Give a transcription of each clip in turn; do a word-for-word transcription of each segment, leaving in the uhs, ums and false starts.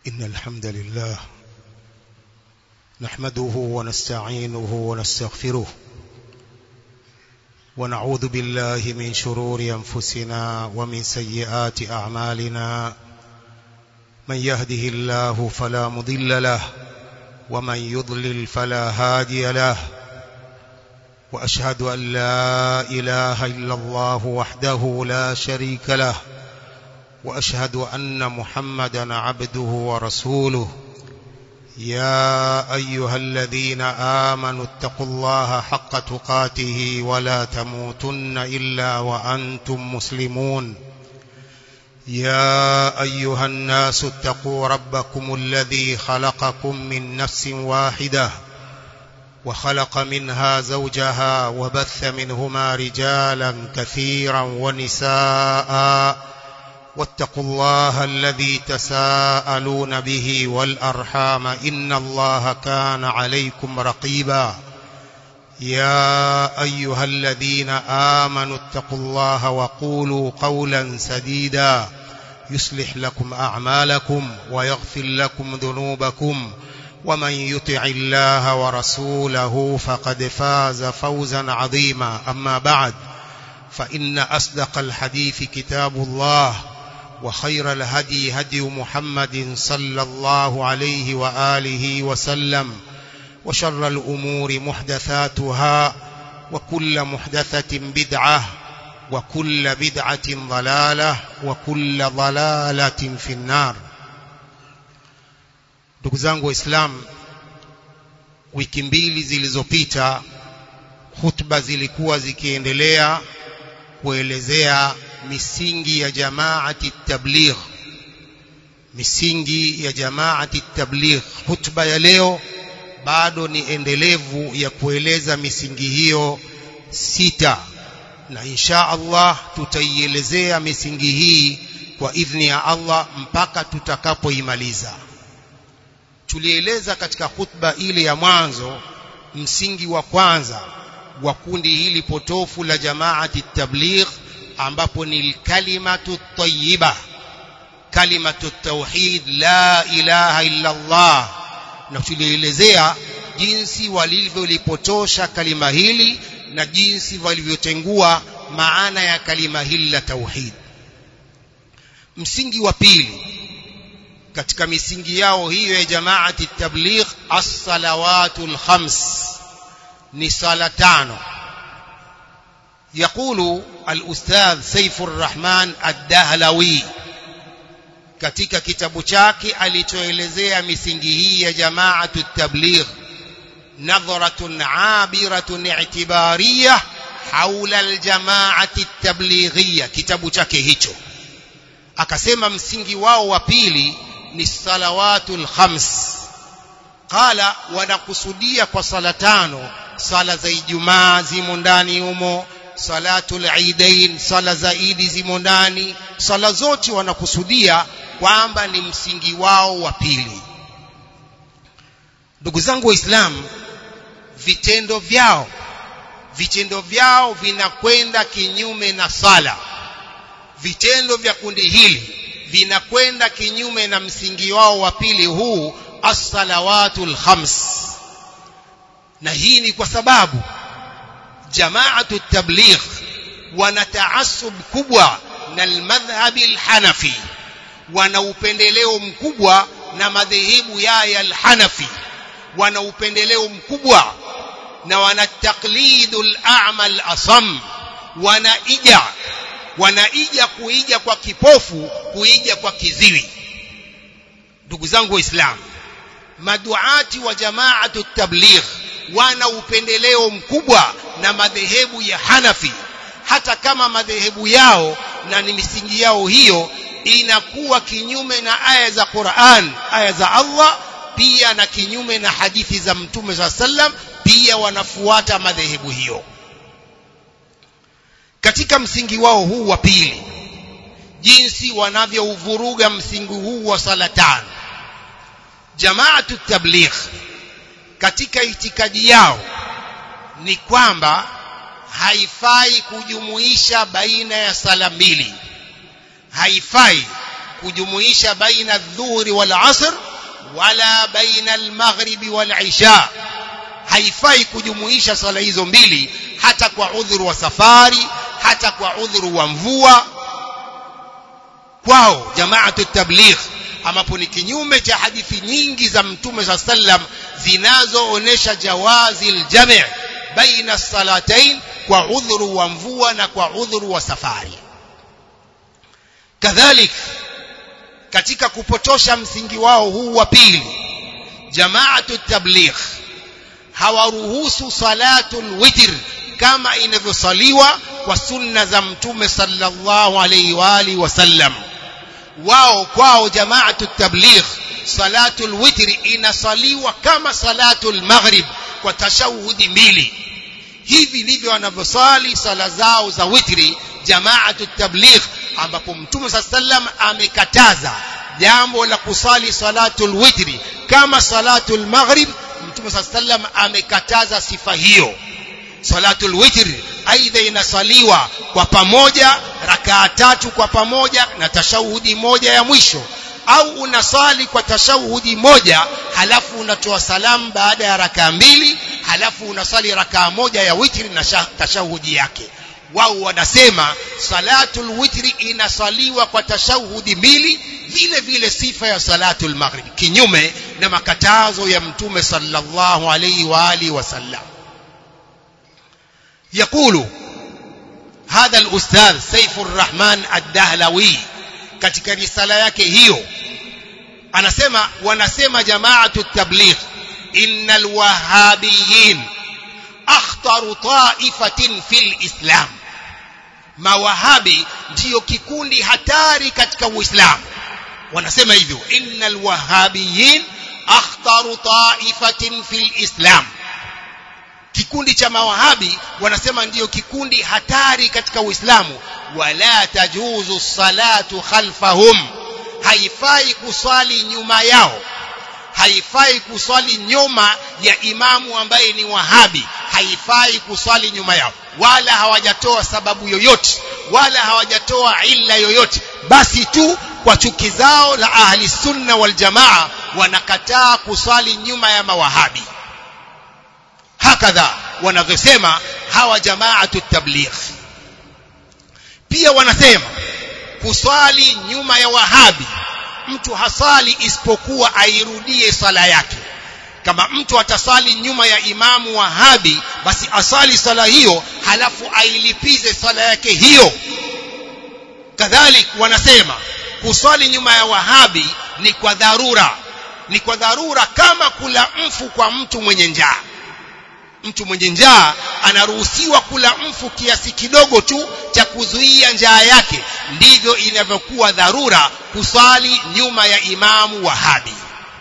إن الحمد لله نحمده ونستعينه ونستغفره ونعوذ بالله من شرور أنفسنا ومن سيئات أعمالنا من يهده الله فلا مضل له ومن يضلل فلا هادي له وأشهد أن لا إله إلا الله وحده لا شريك له وأشهد أن محمدًا عبده ورسوله يا أيها الذين آمنوا اتقوا الله حق تقاته ولا تموتن إلا وأنتم مسلمون يا أيها الناس اتقوا ربكم الذي خلقكم من نفس واحدة وخلق منها زوجها وبث منهما رجالا كثيرا ونساء واتقوا الله الذي تساءلون به والأرحام إن الله كان عليكم رقيبا يا أيها الذين آمنوا اتقوا الله وقولوا قولا سديدا يصلح لكم أعمالكم ويغفر لكم ذنوبكم ومن يطع الله ورسوله فقد فاز فوزا عظيما أما بعد فإن أصدق الحديث كتاب الله وخير الهدي هدي محمد صلى الله عليه وآله وسلم وشر الأمور محدثاتها وكل محدثة بدعة وكل بدعة ضلالة وكل ضلالة في النار. Ndugu zangu Waislamu, wiki mbili zilizopita hutuba zilikuwa zikiendelea kuelezea misingi ya jamaati tabligh, misingi ya jamaati tabligh. Hutuba ya leo bado ni endelevu ya kueleza misingi hiyo sita, na insha Allah tutaielezea misingi hii kwa idhni ya Allah mpaka tutakapoimaliza. Tulieleza katika hutuba ile ya mwanzo msingi wa kwanza wa kundi hili potofu la jamaati tabligh, ambapo ni kalimatu tayyiba, kalimatu tauhid, la ilaha illa Allah. Na tulielezea jinsi walivyolipotosha kalima hili na jinsi walivyotengua maana ya kalima hili la tauhid. Msingi wa pili katika misingi yao hiyo ya jamaati tabligh, as-salawatul khams, ni sala tano. يقول الأستاذ سيف الرحمن الدهلوي katika kitabu chake alichoelezea misingi hii ya jamaatu tabligh, nadhratun abiratun i'tibariyah haula aljamaati tablighiyya, kitabu chake hicho akasema msingi wao wa pili ni salawatul khams. Qala, wanakusudia kwa sala tano sala za Ijumaa zimo ndani humo, salatul eidain, sala za Idi zimo ndani, sala zote wanakusudia kwamba ni msingi wao wa pili. Ndugu zangu Waislamu, vitendo vyao vitendo vyao vinakwenda kinyume na sala. Vitendo vya kundi hili vinakwenda kinyume na msingi wao wa pili huu, as-salawatul khams. Na hii ni kwa sababu jamaatu tabligh wana taasub kubwa na al-madhhab al-hanafi, wana upendeleo mkubwa na madhehebu ya al-hanafi, wana upendeleo mkubwa na wana taqlidul a'ma al-asam, wanaija wanaija kuija kwa kipofu, kuija kwa kiziwi. Ndugu zangu Waislamu, maduati wa jamaatu tabligh wana upendeleo mkubwa na madhehebu ya Hanafi, hata kama madhehebu yao na ni misingi yao hiyo inakuwa kinyume na aya za Qur'an, aya za Allah, pia na kinyume na hadithi za Mtume sallallahu alaihi wasallam, pia wanafuata madhehebu hiyo. Katika msingi wao huu wa pili, jinsi wanavyouvuruga msingi huu wa sala tano, jamaatu tabligh katika itikadi yao ni kwamba haifai kujumuisha baina ya sala mbili, haifai kujumuisha baina adh-dhuhri wal 'asr wala baina al-maghribi wal 'isha. Haifai kujumuisha swala hizo mbili hata kwa udhuru wa safari, hata kwa udhuru wa mvua. Kwao jamaatu tabligh, ambapo ni kinyume cha hadithi nyingi za Mtume sallallahu alayhi wasallam zinazoonesha jawazi al-jam' baina as-salatain kwa udhuru wa mvua na kwa udhuru wa safari. Kadhalik katika kupotosha msingi wao huu wa pili, jamaatu tabligh hawaruhusu salatul witr kama inavyosaliwa kwa sunna za Mtume sallallahu alayhi wa alihi wasallam. Wao kwao jamaatu tabligh salatul witr inasaliwa kama salatul maghrib kwa tashahudi mbili. Hivi ndivyo wanavyosali sala zao za witri jamaatu tabligh, ambapo Mtume sallallahu alayhi wasallam amekataza jambo la kusali salatul witri kama salatul maghrib. Mtume sallallahu alayhi wasallam amekataza sifa hiyo. Salatul witr aidha inasaliwa kwa pamoja rakaa tatu kwa pamoja na tashahudi moja ya mwisho, au unasali kwa tashahudi moja halafu unatoa salamu baada ya rakaa mbili, halafu unasali rakaa moja ya witri na tashahudi yake. Wao wanasema salatul witri inasaliwa kwa tashahudi mbili, vile vile sifa ya salatul maghrib, kinyume na makatazo ya Mtume sallallahu alayhi wa alihi wasallam. يقول هذا الأستاذ سيف الرحمن الدهلوي katika risala yake hiyo anasema, wanasema jamaatu tabligh innal wahhabiyin akhtaru ta'ifatin fil islam. Mawahabi ndio kikundi hatari katika Uislamu. Wanasema hivyo, innal wahhabiyin akhtaru ta'ifatin fil islam. Kikundi cha mawahabi wanasema ndiyo kikundi hatari katika Uislamu. Wala tajuzu salatu khalfahum, haifai kuswali nyuma yao, haifai kuswali nyuma ya imamu ambaye ni wahabi, haifai kuswali nyuma yao. Wala hawajatoa sababu yoyote, wala hawajatoa illa yoyote, basi tu kwa chuki zao la ahli sunna wal jamaa wanakataa kuswali nyuma ya mawahabi. Hakadha wanavyosema hawa jamaatu tabligh. Pia wanasema kuswali nyuma ya wahabi, mtu hasali isipokuwa airudie sala yake. Kama mtu atasali nyuma ya imamu wahabi, basi asali sala hiyo halafu ailipize sala yake hiyo. Kadhalik wanasema kuswali nyuma ya wahabi ni kwa dharura, ni kwa dharura kama kula mfu kwa mtu mwenye njaa. Mtu mwenye njaa anaruhusiwa kula mfu kiasi kidogo tu cha kuzuia njaa yake. Ndivyo inavyokuwa dharura kusali nyuma ya imamu wahabi.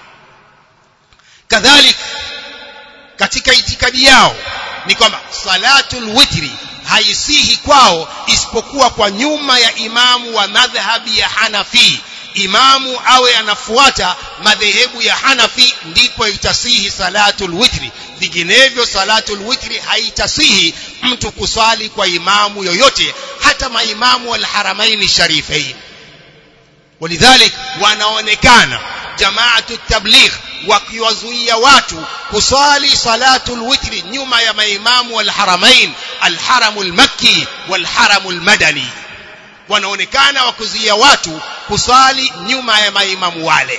Kadhalik katika itikadi yao ni kwamba salatul witri haisihi kwao isipokuwa kwa nyuma ya imamu wa madhhabi ya Hanafi. Imamu awe anafuata madhehebu ya Hanafi, ndipo itasihi salatul witri. Vinginevyo salatul witri haitasihi mtu kusali kwa imamu yoyote, hata maimamu al-haramaini sharifain. Walidhalik wanaonekana jamaatu tabligh wakiwazuia watu kusali salatul witri nyuma ya maimamu al-haramain, al-haramul makki wal-haramul madani. Wanaonekana wakuzuia watu kusali nyuma ya maimamu wale.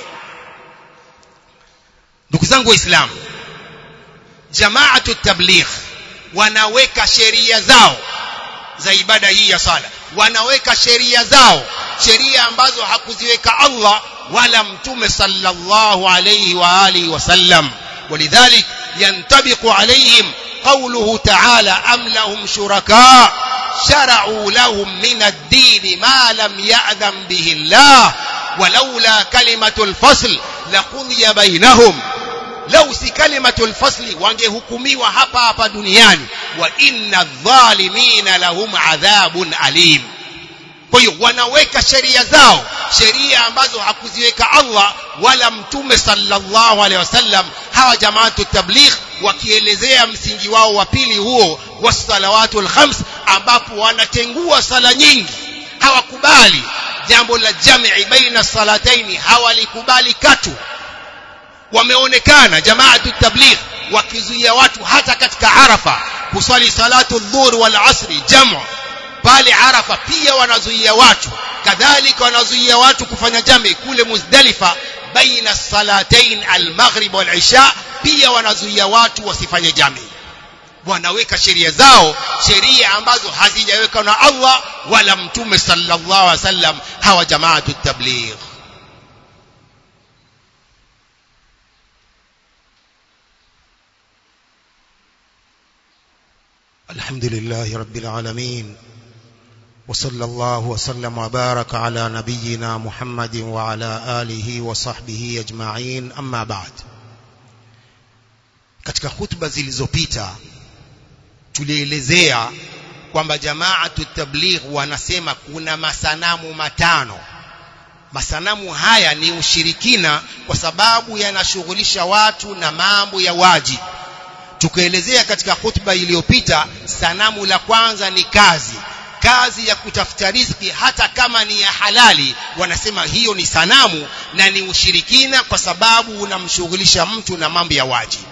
Ndugu zangu Waislamu, jamaatu tabligh wanaweka sheria zao za ibada hii ya sala, wanaweka sheria zao, sheria ambazo hakuziweka Allah wala Mtume sallallahu alayhi wa alihi wasallam. Walidhalik yantabiqu alayhim qawluhu ta'ala am lahum shuraka shara'u lahum min ad-din ma lam ya'dham bihi Allah walaula kalimatul fasl laqudiya bainahum. Lau si kalimatul fasli wangehukumiwa hapa hapa duniani. Wa inna dhalimina lahum adhabun alim. Kwa hiyo wanaweka sheria zao, sheria ambazo hakuziweka Allah wala Mtume sallallahu alaihi wasallam. Hawa jamaatu tabligh wakielezea msingi wao wa pili huo wasalawatul khams, ambapo wanatengua sala nyingi. Hawakubali jambo la jamii baina salataini hawalikubali katu. Wameonekana jamaatu tabligh wakizuia watu hata katika Arafa kusali salatu dhuhur wal asri jamu pale Arafa, pia wanazuia watu. Kadhalika wanazuia watu kufanya jamii kule Muzdalifa baina salatain al-maghrib wal isha, pia wanazuia watu wasifanye jamii. Wanaweka sheria zao, sheria ambazo hazijawekwa na Allah wala Mtume sallallahu alaihi wasallam, hawa jamaatu tabligh. Alhamdulillahi rabbil alamin, wa sallallahu wa sallam wa baraka ala nabiyyina Muhammadin wa ala alihi wa sahbihi ajma'in, amma ba'd. Katika hutuba zilizopita tulielezea kwamba jamaatu tabligh wanasema kuna masanamu matano. Masanamu haya ni ushirikina kwa sababu yanashughulisha watu na mambo ya wajibu. Tukaelezea katika hutuba iliyopita, sanamu la kwanza ni kazi kazi ya kutafuta riziki, hata kama ni ya halali, wanasema hiyo ni sanamu na ni ushirikina kwa sababu unamshughulisha mtu na mambo ya wajibu.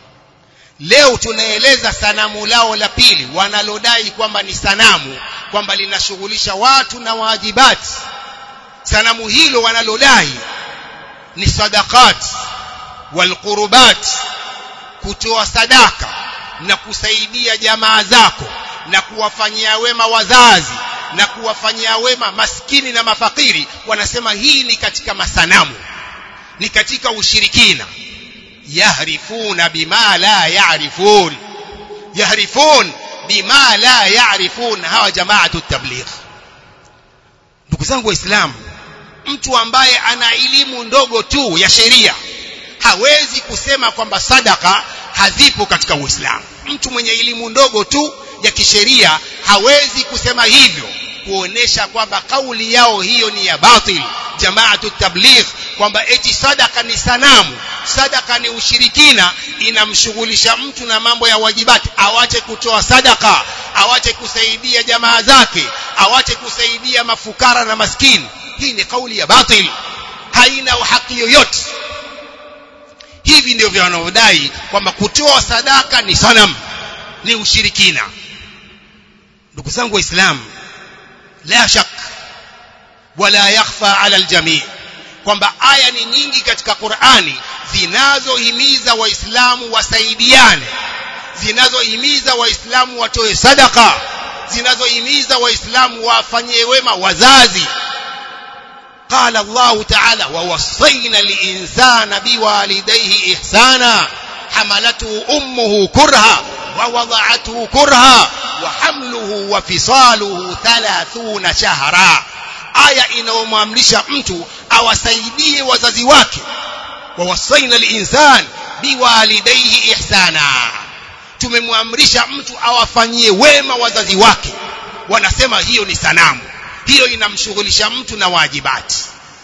Leo tunaeleza sanamu lao la pili wanalodai kwamba ni sanamu, kwamba linashughulisha watu na wajibati. Sanamu hilo wanalodai ni sadaqat wal qurbat, kutoa sadaka na kusaidia jamaa zako na kuwafanyia wema wazazi na kuwafanyia wema maskini na mafakiri. Wanasema hii ni katika masanamu, ni katika ushirikina. Yahrifuna bima la ya'rifun, yahrifun bima la ya'rifun, hawa jamaatu tabligh. Ndugu zangu Waislamu, mtu ambaye ana elimu ndogo tu ya sheria hawezi kusema kwamba sadaka hazipo katika Uislamu. Mtu mwenye elimu ndogo tu ya kisheria hawezi kusema hivyo, kuonesha kwamba kauli yao hiyo ni ya batil. Jamaatu tabligh kwamba eti sadaka ni sanamu, sadaka ni ushirikina, inamshughulisha mtu na mambo ya wajibati. Awache kutoa sadaka, awache kusaidia jamaa zake, awache kusaidia mafukara na maskini. Hii ni kauli ya batil, haina haki yoyote. Hivi ndivyo wanaodai kwamba kutoa sadaka ni sanamu, ni ushirikina. Ndugu zangu Waislamu, la shak wala yakhfa ala aljami kwamba aya ni nyingi katika Qur'ani zinazohimiza Waislamu wasaidiane, zinazohimiza Waislamu watoe sadaka, zinazohimiza Waislamu wafanyie wema wazazi. قال الله تعالى ووصينا الإنسان بوالديه إحسانا حملته أمه كرها ووضعته كرها وحمله وفصاله ثلاثون شهرا. aya inaomamrisha mtu awasaidie wazazi wake. ووصينا الإنسان بوالديه إحسانا, tumemwamrisha mtu awafanyie wema wazazi wake. Wanasema hiyo ni sanamu, hiyo inamshughulisha mtu na wajibati.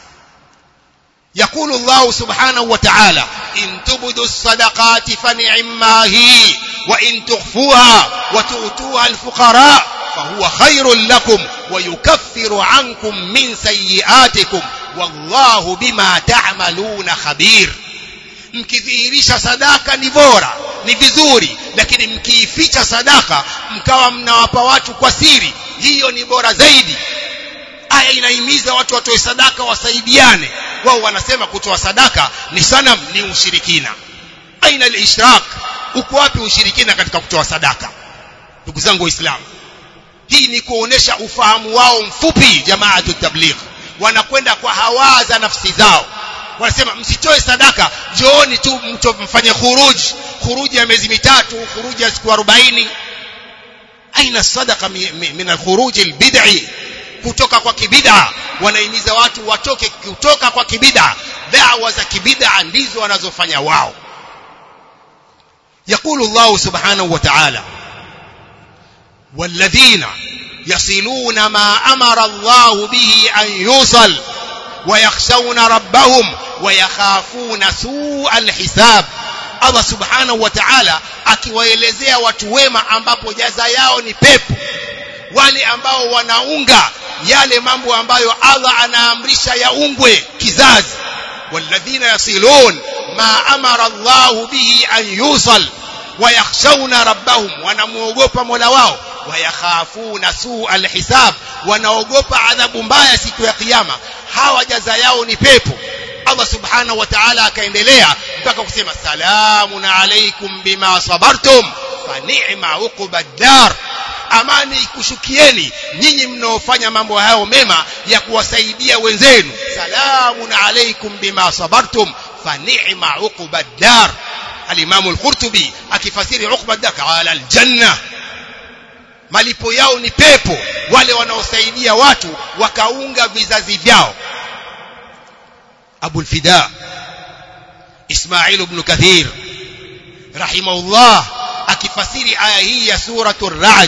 يقول الله سبحانه وتعالى إن تبدوا الصدقات فنعما هي وإن تخفوها وتؤتوها الفقراء فهو خير لكم ويكفر عنكم من سيئاتكم والله بما تعملون خبير. mkidhihirisha sadaka ni bora, ni vizuri, lakini mkiificha sadaka mkawa mnawapa watu kwa siri, hiyo ni bora zaidi. Aya inahimiza watu watoe sadaka, wasaidiane. Wao wanasema kutoa sadaka ni sanam, ni ushirikina. Aina al-ishrak, uko wapi ushirikina katika kutoa sadaka? Ndugu zangu Waislamu, hii ni kuonesha ufahamu wao mfupi. Jamaatu tabligh wanakwenda kwa hawa za nafsi zao. Wanasema msitoe sadaka, jooni tu mtu mfanye khuruji, khuruji ya miezi mitatu, khuruji ya siku arobaini. Aina sadaka min al-khuruj al-bid'i, kutoka kwa kibida. Wanahimiza watu watoke kutoka kwa kibida. Da'wa za kibida ndizo wanazofanya wao. يقول الله سبحانه وتعالى والذين يصلون ما أمر الله به أن يوصل ويخشون ربهم ويخافون سوء الحساب. Allah subhanahu wa ta'ala akiwaelezea watu wema ambapo jaza yao ni pepo, wale ambao wanaunga yale mambo ambayo Allah anaamrisha yaungwe kizazi. walladhina yasilun ma amara Allah bihi an yusal wa yakhshawna rabbahum, wanamuogopa Mola wao, wa yakhafuna su'al hisab, wanaogopa adhabu mbaya siku ya kiyama. Hawa jaza yao ni pepo. Allah subhanahu wa ta'ala akaendelea mpaka kusema salamun alaykum bima sabartum fa ni'ma uqbad dar, amani ikushukieni nyinyi mnaofanya mambo hayo mema ya kuwasaidia wenzenu. Salamun alaykum bima sabartum fa ni'ma uqbad dar. Al-Imam al-Qurtubi akifasiri uqbad dar qala al-janna, malipo yao ni pepo, wale wanaosaidia watu wakaunga vizazi vyao. Abu al-Fida Ismail ibn Kathir rahimahullah akifasiri aya hii ya suratul Ra'd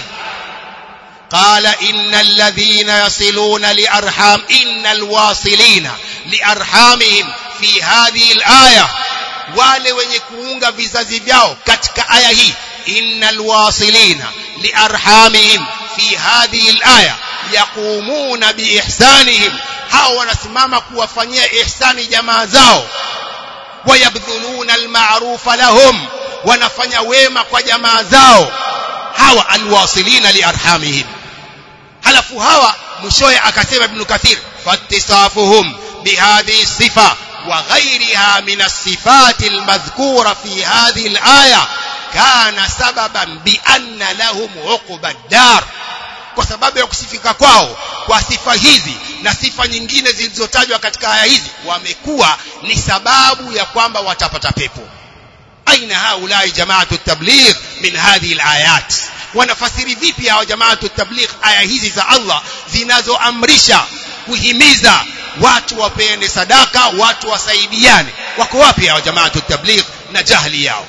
qala innal ladhina yasiluna li arham innal wasilina li arhamihim fi hadhihi al-aya, wale wenye kuunga vizazi vyao katika aya hii, innal wasilina li arhamihim fi hadhihi al-aya yaqumuna bi ihsanihim, hao wanasimama kuwafanyia ihsani jamaa zao. Wayabdhuluna al-ma'rufa lahum, wanafanya wema kwa jamaa zao. Hawa alwasilina li arhamihim. Halafu hawa mwishoe akasema Ibn Kathir fattisafuhum bihadhihi sifa wa ghayriha min as-sifati al-madhkura fi hadhihi al-aya kana sababan bi anna lahum uqbad dar, kwa sababu ya kusifika kwao kwa sifa hizi na sifa nyingine zilizotajwa katika aya hizi, wamekuwa ni sababu ya kwamba watapata pepo. Aina haulai jamaatu tabligh min hadhihi alayat, wanafasiri vipi hawa jamaatu tabligh aya hizi za Allah zinazoamrisha kuhimiza watu wapeane sadaka, watu wasaidiane? Wako wapi hawa jamaatu tabligh na jahili yao?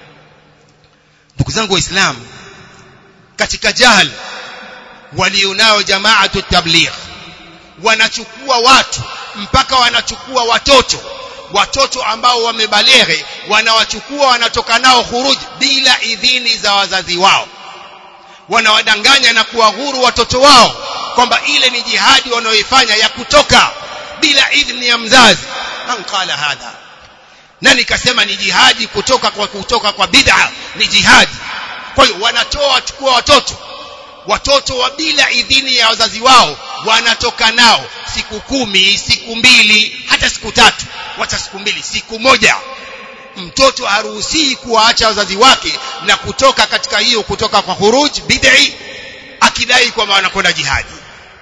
Ndugu zangu Waislamu, katika jahili walionao jamaatu tabligh, wanachukua watu mpaka wanachukua watoto watoto ambao wamebaleghe, wanawachukua wanatoka nao khuruj bila idhini za wazazi wao, wanawadanganya na kuwahuru watoto wao kwamba ile ni jihadi wanaoifanya ya kutoka bila idhini ya mzazi. Man qala hadha, nani kasema ni jihadi kutoka kwa kutoka kwa bid'a ni jihadi? Kwa hiyo wanatoa wachukua watoto watoto wa bila idhini ya wazazi wao, wanatoka nao siku kumi, siku mbili, hata siku tatu, wacha siku mbili, siku moja. Mtoto haruhusi kuwaacha wazazi wake na kutoka katika hiyo kutoka kwa khuruj bid'i akidai kwamba anakwenda jihadi,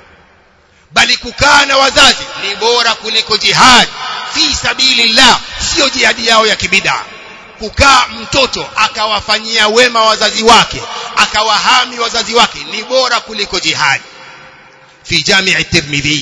bali kukaa na wazazi ni bora kuliko jihad fi sabilillah, sio jihadi yao ya kibid'a. Kukaa mtoto akawafanyia wema wazazi wake, akawahami wazazi wake, ni bora kuliko jihad. في جامع الترمذي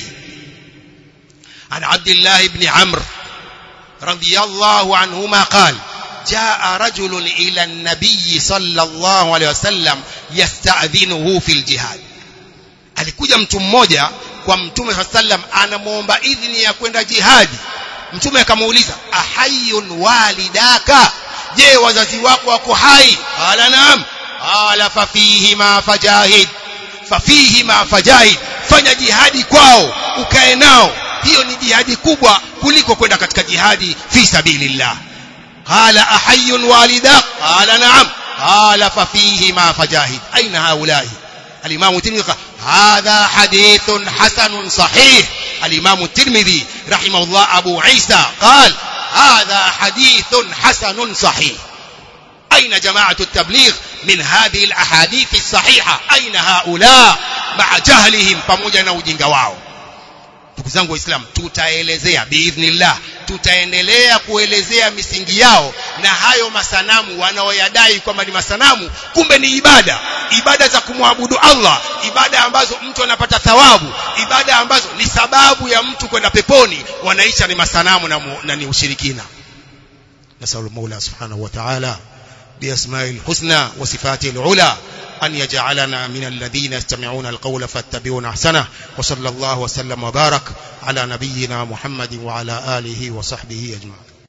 عن عبد الله بن عمرو رضي الله عنهما قال جاء رجل إلى النبي صلى الله عليه وسلم يستأذنه في الجهاد. alikuja mtu mmoja kwa mtume sallam anamuomba idhini ya kwenda jihadi. Mtume akamuuliza ahayun walidaka, je wazazi wako wako hai? Qala naam. Qala fa fihi ma fajahid, fa fihi ma fajahid, fanya jihadi kwao, ukae nao, hiyo ni jihadi kubwa kuliko kwenda katika jihadi fi sabilillah. Qala ahayun walidak? Qala naam. Qala fa fihi ma fajahid. aina haulai? الإمام الترمذي هذا حديث حسن صحيح. الإمام الترمذي رحمه الله أبو عيسى قال هذا حديث حسن صحيح. أين جماعة التبليغ من هذه الأحاديث الصحيحة؟ أين هؤلاء مع جهلهم pamoja na ujinga wao؟ Ndugu zangu Waislamu, tutaelezea biidhnillah, tutaendelea kuelezea misingi yao na hayo masanamu wanaoyadai kwamba ni masanamu, kumbe ni ibada, ibada za kumwabudu Allah, ibada ambazo mtu anapata thawabu, ibada ambazo ni sababu ya mtu kwenda peponi, wanaisha ni masanamu na, na ni ushirikina. Nasallu Mola subhanahu wa ta'ala biasma'il husna wa sifatil ula أن يجعلنا من الذين يستمعون القول فاتبعون أحسنه. وصلى الله وسلم وبارك على نبينا محمد وعلى آله وصحبه أجمعين.